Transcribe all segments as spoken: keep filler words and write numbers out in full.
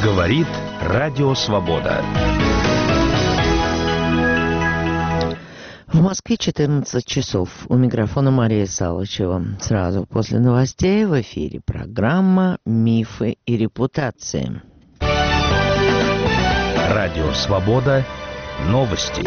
Говорит Радио Свобода. В Москве четырнадцать часов. У микрофона Мария Салычева. Сразу после новостей в эфире программа «Мифы и репутации». Радио Свобода. Новости.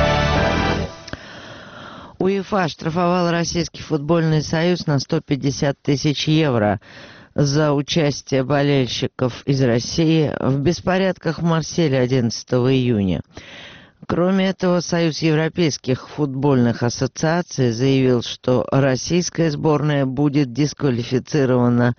УЕФА штрафовал Российский футбольный союз на сто пятьдесят тысяч евро за участие болельщиков из России в беспорядках в Марселе одиннадцатого июня. Кроме этого, Союз европейских футбольных ассоциаций заявил, что российская сборная будет дисквалифицирована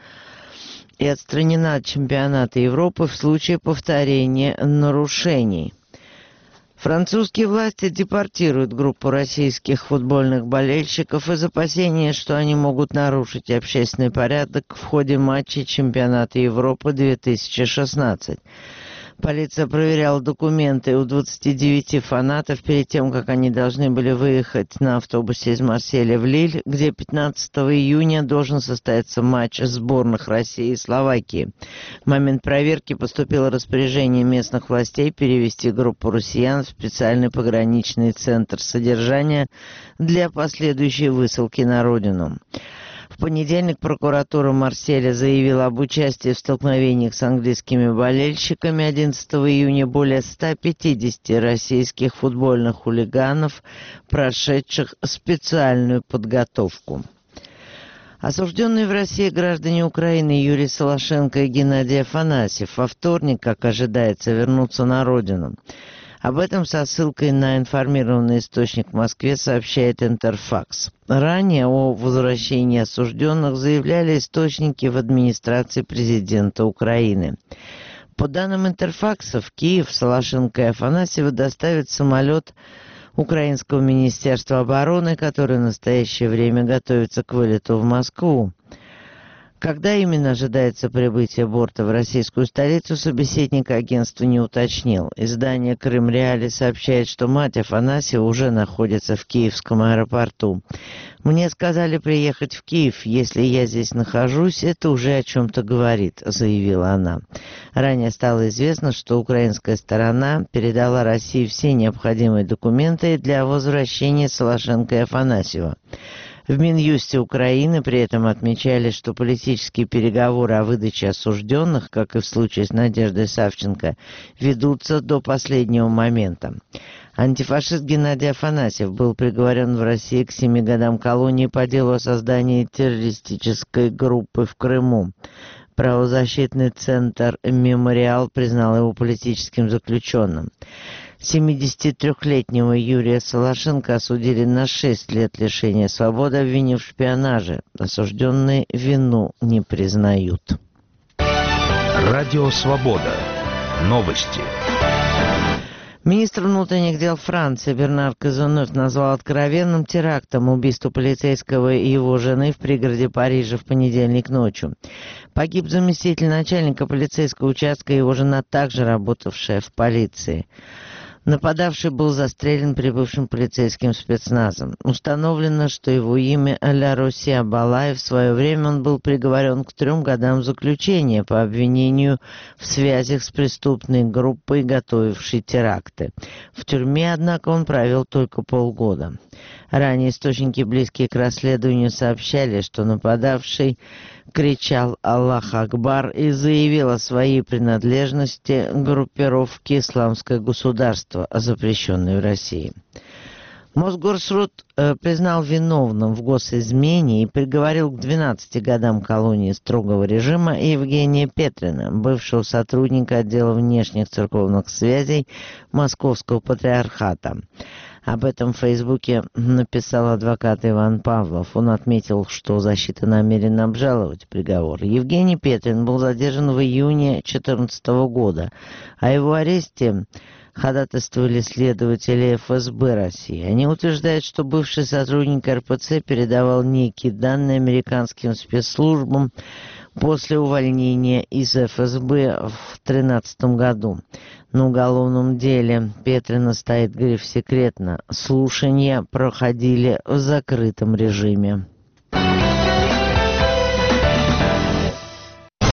и отстранена от чемпионата Европы в случае повторения нарушений. Французские власти депортируют группу российских футбольных болельщиков из опасения, что они могут нарушить общественный порядок в ходе матчей чемпионата Европы две тысячи шестнадцать. Полиция проверяла документы у двадцати девяти фанатов перед тем, как они должны были выехать на автобусе из Марселя в Лиль, где пятнадцатого июня должен состояться матч сборных России и Словакии. В момент проверки поступило распоряжение местных властей перевести группу россиян в специальный пограничный центр содержания для последующей высылки на родину. В понедельник прокуратура Марселя заявила об участии в столкновениях с английскими болельщиками одиннадцатого июня более ста пятидесяти российских футбольных хулиганов, прошедших специальную подготовку. Осужденные в России граждане Украины Юрий Солошенко и Геннадий Афанасьев во вторник, как ожидается, вернутся на родину. Об этом со ссылкой на информированный источник в Москве сообщает Интерфакс. Ранее о возвращении осужденных заявляли источники в администрации президента Украины. По данным Интерфакса, в Киев Солошенко и Афанасьева доставят самолет Украинского министерства обороны, который в настоящее время готовится к вылету в Москву. Когда именно ожидается прибытие борта в российскую столицу, собеседник агентства не уточнил. Издание «Крым-Реали» сообщает, что мать Афанасьева уже находится в Киевском аэропорту. «Мне сказали приехать в Киев. Если я здесь нахожусь, это уже о чем-то говорит», — заявила она. Ранее стало известно, что украинская сторона передала России все необходимые документы для возвращения Солошенко и Афанасьева. В Минюсте Украины при этом отмечали, что политические переговоры о выдаче осужденных, как и в случае с Надеждой Савченко, ведутся до последнего момента. Антифашист Геннадий Афанасьев был приговорен в России к семи годам колонии по делу о создании террористической группы в Крыму. Правозащитный центр «Мемориал» признал его политическим заключенным. семидесятитрёхлетнего Юрия Солошенко осудили на шесть лет лишения свободы, обвинив в шпионаже. Осужденные вину не признают. Радио Свобода. Новости. Министр внутренних дел Франции Бернар Казенов назвал откровенным терактом убийство полицейского и его жены в пригороде Парижа в понедельник ночью. Погиб заместитель начальника полицейского участка и его жена, также работавшая в полиции. Нападавший был застрелен прибывшим полицейским спецназом. Установлено, что его имя Ля Руся Балаев. В свое время он был приговорен к трем годам заключения по обвинению в связях с преступной группой, готовившей теракты. В тюрьме, однако, он провел только полгода. Ранее источники, близкие к расследованию, сообщали, что нападавший кричал «Аллах Акбар» и заявил о своей принадлежности к группировке «Исламское государство», запрещенной в России. Мосгорсуд э, признал виновным в госизмене и приговорил к двенадцати годам колонии строгого режима Евгения Петрина, бывшего сотрудника отдела внешних церковных связей Московского патриархата. Об этом в Фейсбуке написал адвокат Иван Павлов. Он отметил, что защита намерена обжаловать приговор. Евгений Петрин был задержан в июне две тысячи четырнадцатого года. О его аресте ходатайствовали следователи эф эс бэ России. Они утверждают, что бывший сотрудник эр пэ цэ передавал некие данные американским спецслужбам после увольнения из эф эс бэ в две тысячи тринадцатом году. На уголовном деле Петрина стоит гриф «Секретно». Слушания проходили в закрытом режиме.